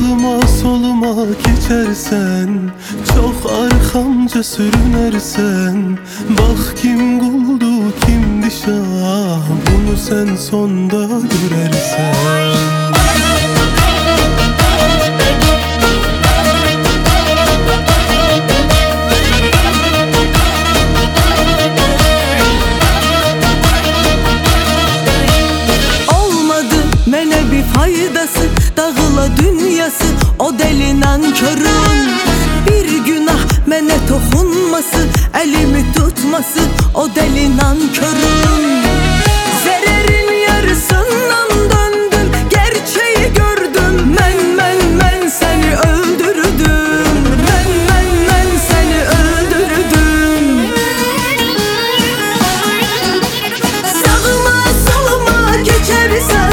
Sağıma soluma geçersen, çok arkamca sürünersen, bak kim kuldu kimdi şah, bunu sen sonda görersen. Faydası dağıla dünyası, o deli nankörün. Bir günah mene toxunması, elimi tutması, o deli nankörün. Zerrerin yarısından döndüm, gerçeği gördüm. Ben seni öldürdüm. Ben seni öldürdüm. Sağıma soluma geçersen,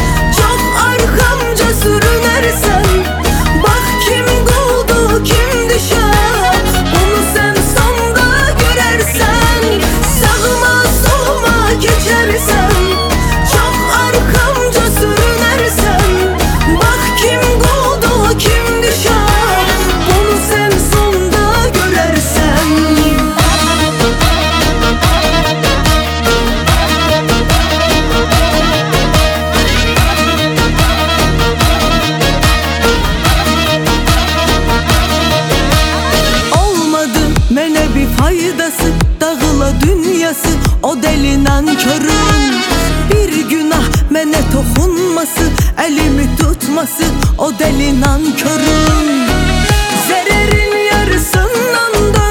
sürünersen, bak kim kuldu kimdi şah, bunu sen sonda görersen. Sağıma soluma geçersen, çok arkamca sürünersen, bak kim kuldu kimdi şah, bunu sen sonda görersen. Faydası dağıla dünyası, o deli nankörün. Bir günah mene toxunması, elimi tutması, o deli nankörün. Zerrerin yarısından